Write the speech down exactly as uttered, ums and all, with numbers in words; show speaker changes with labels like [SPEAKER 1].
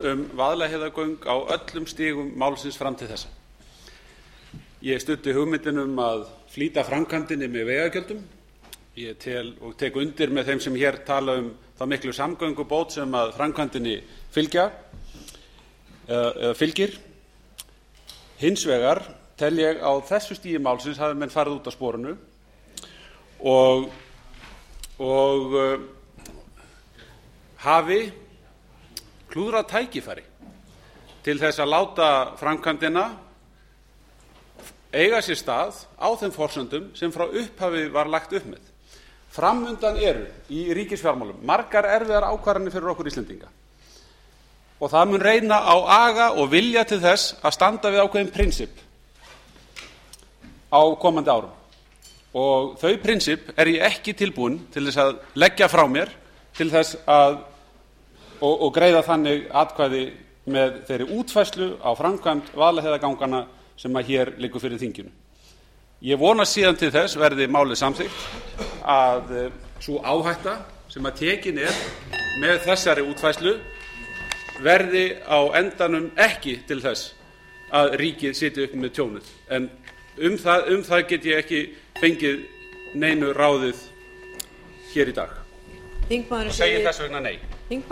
[SPEAKER 1] um Vaðlaheiðargöng á öllum stigum málsins fram til þessa. Ég studdi hugmyndin um að flýta framkvæmdinni með vegagjöldum. Ég tel og tek undir með þeim sem hér tala um þá miklu samgöngubót sem að framkvæmdinni fylgja eða fylgir. Hins vegar tel ég á þessu stigi málsins hafi menn farið út af sporinu og, og uh, hafi klúðrað tækifæri til þess að láta framkvæmdina eiga sér stað á þeim forsendum sem frá upphafi var lagt upp með. Fram undan eru í ríkisfjármálum margar erfiðar ákvarðanir fyrir okkur Íslendinga og það mun reyna á aga og vilja til þess að standa við ákveðin prinsip á komandi árum. Og þau prinsip er ég ekki tilbúin til þess að leggja frá mér til þess að og, og greiða þannig atkvæði með þeirri útfærslu á framkvæmd Vaðlaheiðarganganna sem að hér liggur fyrir þinginu. Ég vonast síðan til þess verði málið samþykkt að sú áhætta sem að tekin er með þessari útfærslu verði á endanum ekki til þess að ríkið sitji upp með tjónið. En um það, um það get ég ekki fengið neinu ráðið hér í dag. Og segi þess vegna nei.